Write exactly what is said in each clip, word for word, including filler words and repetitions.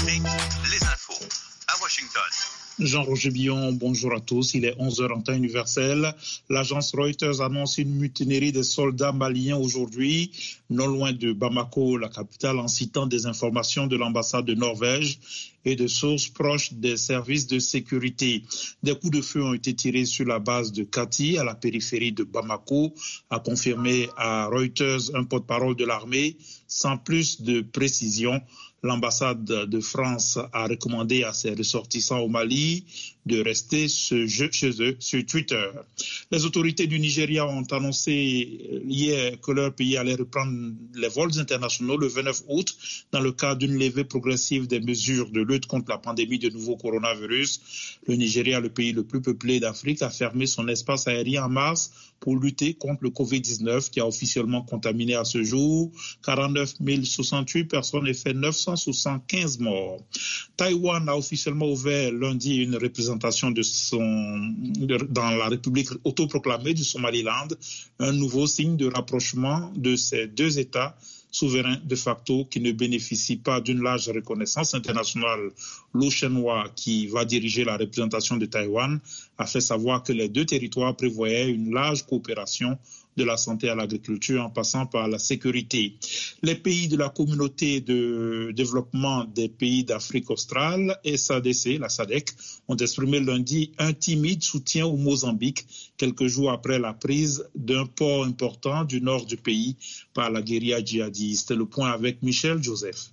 écoutez les infos à Washington. Jean-Roger Billon, bonjour à tous. Il est onze heures en temps universel. L'agence Reuters annonce une mutinerie des soldats maliens aujourd'hui, non loin de Bamako, la capitale, en citant des informations de l'ambassade de Norvège et de sources proches des services de sécurité. Des coups de feu ont été tirés sur la base de Kati, à la périphérie de Bamako, a confirmé à Reuters un porte-parole de l'armée, sans plus de précision. L'ambassade de France a recommandé à ses ressortissants au Mali de rester chez eux sur Twitter. Les autorités du Nigeria ont annoncé hier que leur pays allait reprendre les vols internationaux le vingt-neuf août dans le cadre d'une levée progressive des mesures de lutte contre la pandémie de nouveau coronavirus. Le Nigeria, le pays le plus peuplé d'Afrique, a fermé son espace aérien en mars pour lutter contre le covid dix-neuf qui a officiellement contaminé à ce jour quarante-neuf mille soixante-huit personnes et fait neuf cent soixante-quinze morts. Taïwan a officiellement ouvert lundi une représentation de son, de, dans la République autoproclamée du Somaliland, un nouveau signe de rapprochement de ces deux États souverains de facto qui ne bénéficient pas d'une large reconnaissance internationale. Lu Shenhua, qui va diriger la représentation de Taïwan, a fait savoir que les deux territoires prévoyaient une large coopération de la santé à l'agriculture en passant par la sécurité. Les pays de la communauté de développement des pays d'Afrique australe, S A D C, la S A D C, ont exprimé lundi un timide soutien au Mozambique, quelques jours après la prise d'un port important du nord du pays par la guérilla djihadiste. Le point avec Michel Joseph.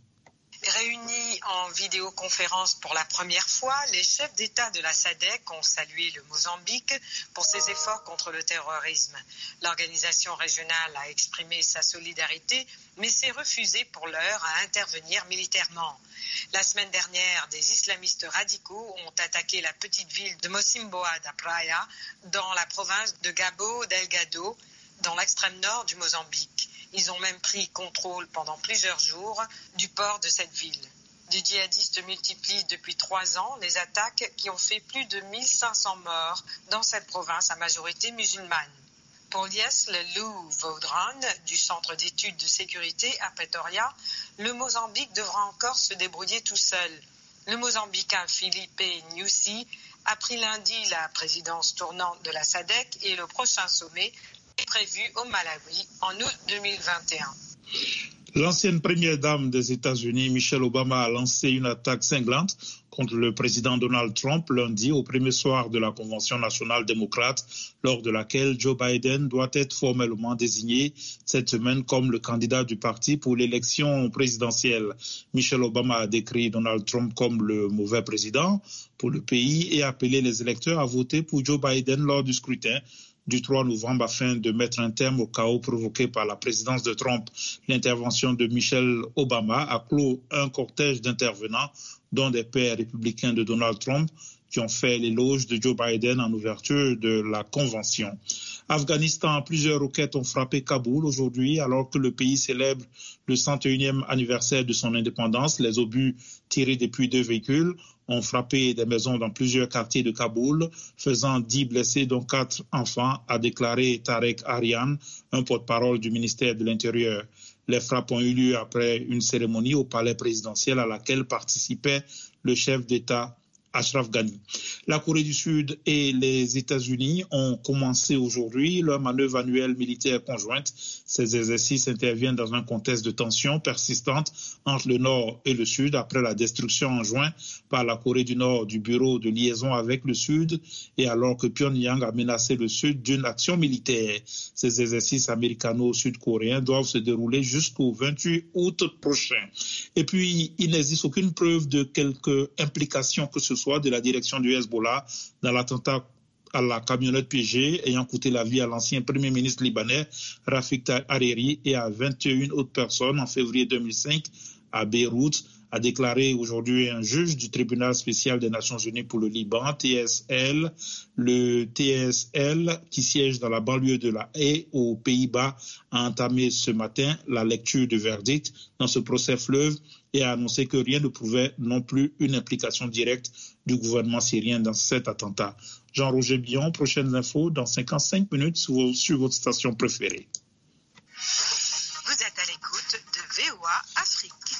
Réunis en vidéoconférence pour la première fois, les chefs d'État de la S A D C ont salué le Mozambique pour ses efforts contre le terrorisme. L'organisation régionale a exprimé sa solidarité, mais s'est refusée pour l'heure à intervenir militairement. La semaine dernière, des islamistes radicaux ont attaqué la petite ville de Mocimboa da Praia, dans la province de Cabo Delgado, dans l'extrême nord du Mozambique. Ils ont même pris contrôle pendant plusieurs jours du port de cette ville. Les djihadistes multiplient depuis trois ans les attaques qui ont fait plus de mille cinq cents morts dans cette province à majorité musulmane. Pour Lies Lelou Vaudran du Centre d'études de sécurité à Pretoria, le Mozambique devra encore se débrouiller tout seul. Le Mozambicain Filipe Nyusi a pris lundi la présidence tournante de la S A D C et le prochain sommet est prévu au Malawi en août deux mille vingt et un. L'ancienne première dame des États-Unis, Michelle Obama, a lancé une attaque cinglante contre le président Donald Trump lundi au premier soir de la Convention nationale démocrate, lors de laquelle Joe Biden doit être formellement désigné cette semaine comme le candidat du parti pour l'élection présidentielle. Michelle Obama a décrit Donald Trump comme le mauvais président pour le pays et appelé les électeurs à voter pour Joe Biden lors du scrutin du trois novembre afin de mettre un terme au chaos provoqué par la présidence de Trump. L'intervention de Michelle Obama a clos un cortège d'intervenants, dont des pairs républicains de Donald Trump, qui ont fait l'éloge de Joe Biden en ouverture de la convention. Afghanistan, plusieurs roquettes ont frappé Kaboul aujourd'hui alors que le pays célèbre le cent et unième anniversaire de son indépendance. Les obus tirés depuis deux véhicules ont frappé des maisons dans plusieurs quartiers de Kaboul, faisant dix blessés dont quatre enfants, a déclaré Tarek Aryan, un porte-parole du ministère de l'Intérieur. Les frappes ont eu lieu après une cérémonie au palais présidentiel à laquelle participait le chef d'État Ashraf Ghani. La Corée du Sud et les États-Unis ont commencé aujourd'hui leur manœuvre annuelle militaire conjointe. Ces exercices interviennent dans un contexte de tension persistante entre le Nord et le Sud après la destruction en juin par la Corée du Nord du bureau de liaison avec le Sud et alors que Pyongyang a menacé le Sud d'une action militaire. Ces exercices américano-sud-coréens doivent se dérouler jusqu'au vingt-huit août prochain. Et puis, il n'existe aucune preuve de quelque implication que ce soit de la direction du Hezbollah dans l'attentat à la camionnette piégée ayant coûté la vie à l'ancien premier ministre libanais Rafik Hariri et à vingt et une autres personnes en février deux mille cinq à Beyrouth, a déclaré aujourd'hui un juge du tribunal spécial des Nations Unies pour le Liban, T S L. Le T S L, qui siège dans la banlieue de La Haye, aux Pays-Bas, a entamé ce matin la lecture du verdict dans ce procès fleuve et a annoncé que rien ne prouvait non plus une implication directe du gouvernement syrien dans cet attentat. Jean-Roger Billon, prochaines infos dans cinquante-cinq minutes sur, sur votre station préférée. Vous êtes à l'écoute de V O A Afrique.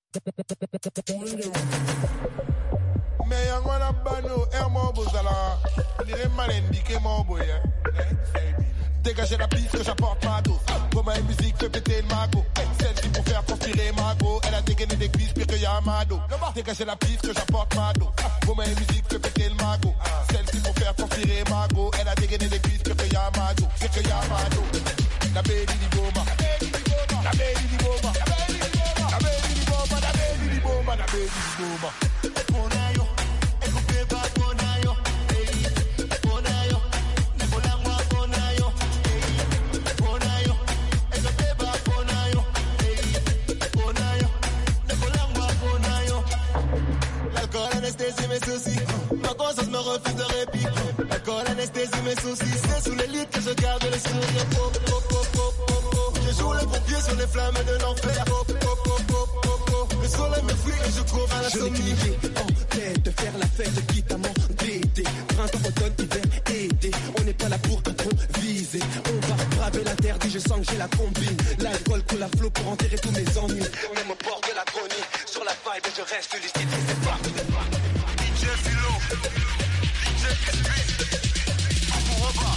Mais y'a un abano, un mobo zala. Il est malin, dit que mon boy. Dégagez la piste que j'apporte ma dos. Pour ma musique fait péter le magot. Celle qui pour faire conspirer ma go. Elle a dégainé des cuisses pire que Yamado. Dégagez la piste que j'apporte ma dos. Pour ma musique fait péter le magot. Celle qui pour faire conspirer ma go. Elle a dégainé des cuisses pire que Yamado. Pire que Yamado. La baby di boma. La baby di boma. La baby di boma. La baby di boma. La baby di boma. La baby di boma. Bonayo. Écoutez pas Bonayo. Bonayo. Nebolangwa Bonayo. Bonayo. Écoutez pas Bonayo. Bonayo. Nebolangwa Bonayo. L'alcool anesthésie mes soucis. Ma conscience me refuse de répit. L'alcool anesthésie mes soucis. C'est sous les lits que je garde le sourire. Oh, oh, oh, oh, oh, oh. Je joue les pompiers sur les flammes de l'enfer. Oh, oh, oh, oh, oh, oh. Le soleil me fuit et je cours à la sommeil. Je n'ai qu'une idée en tête de faire la fête, quitte à m'endetter. Printemps, automne, hiver, été. On n'est pas là pour improviser. On va braver l'interdit, je sens que j'ai la combine. L'alcool coule à flot pour enterrer tous mes ennuis. Même au bord de la chronie, sur la vibe et je reste lucide. C'est pas, c'est pas. D J Philo, D J Crispy, on rebat.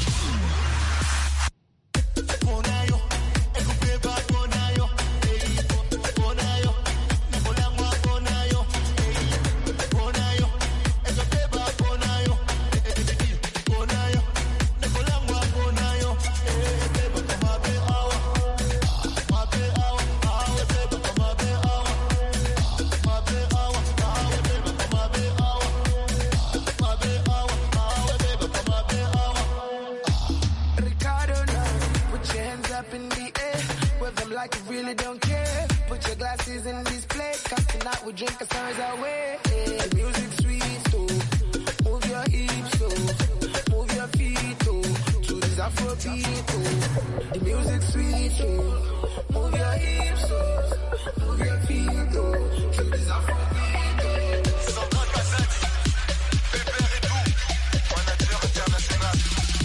Bonayo, écoutez pas Bonayo. Bonayo, Nebolangwa Bonayo. Bonayo, écoutez pas Bonayo. Bonayo, Nebolangwa Bonayo. Beba kama be awa, ma be awa, awa beba kama be awa, ma be awa, awa beba kama be awa, ma be awa, awa beba kama be awa. Ricardo now, put your hands up in the air, wave them like you really don't care. Put your glasses in display, cause tonight we drink a sunrise away. The music sweet, so move your hips, so move your feet, oh, to this Afro beat, oh. The music sweet, so move your hips, so move your feet, oh, to this Afro beat, oh. Sandra Kazadi, Pépère et tout, manager international.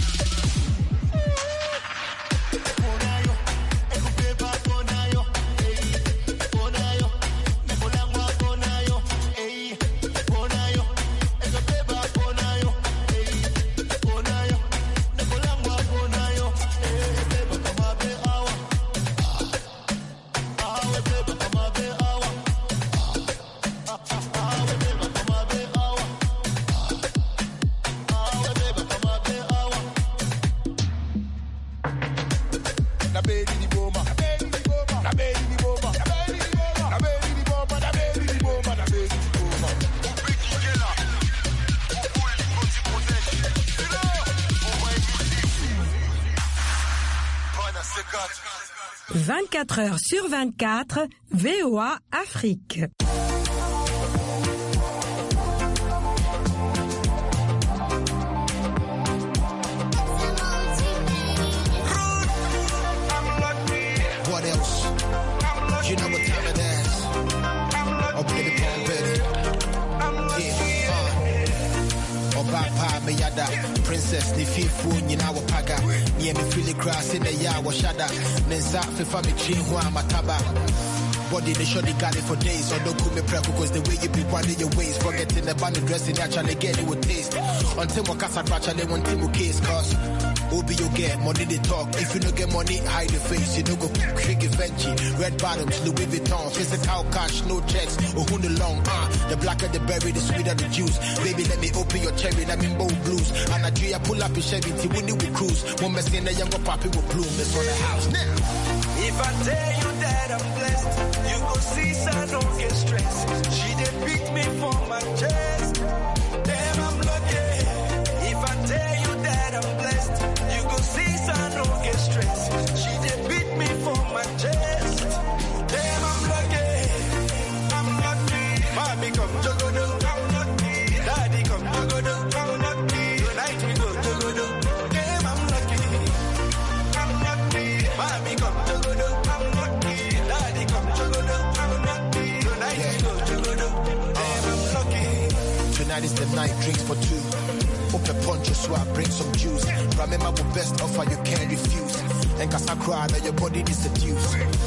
Bonayo, écoutez pas Bonayo. Bonayo, Nebolangwa Bonayo. Bonayo, écoutez pas Bonayo. Bonayo, Nebolangwa Bonayo. Beba kama be awa. Awe beba kama be awa. Awe beba kama be awa. Awe beba kama be awa. La baby di boma. La baby di boma. La baby di boma. La baby di boma. La baby di boma. La baby di boma. La baby di boma. Coupé qui est là. On boule, il faut s'y protéger. C'est là. On va écouter. Voilà, c'est quatre. vingt-quatre heures sur vingt-quatre, V O A Afrique. What else? You know what time it is. Oh, baby, come ready. Yeah, uh. Oh, Papa, me yada. Princess, ni fifu, ni na wapaga. Ni me feel grass in the ya wa shada. Nensa, fifa me chin, hua mataba. Body, the shoddy got it for days. So don't call me prepo, cause the way you be running your ways. Forgetting the band dressing, actually get it with taste. Until my casa actually one team case, cause Obi you get money they talk. If you don't get money, hide the face. You don't go tricky Fenty. Red bottoms, Louis Vuitton. Physical cash, no checks. Or who the long, uh. The blacker the berry, the sweeter the juice. Baby, let me open your cherry, let me bold blues. And I Nigeria pull up in Chevy, when you will cruise. One mess in the younger poppy will bloom. It's on the house now. If I tell you that I'm blessed, you go see, so don't get stressed. She did beat me for my chest. Damn, I'm lucky. If I tell you that I'm blessed, you go see, so don't get stressed. She did beat me for my chest. Damn, I'm lucky. I'm lucky. Mommy come jogodo, I'm lucky. Daddy come jogodo, I'm lucky. Tonight we go jogodo. Damn, I'm lucky. I'm lucky. Mommy come jogodo, I'm lucky. Daddy come jogodo, I'm lucky. Tonight we go jogodo. Damn, I'm lucky. Tonight is the night, drinks for two. Open poncho, so I bring some juice. Remember the best offer you can't refuse. And cause I cry, now your body is seduced.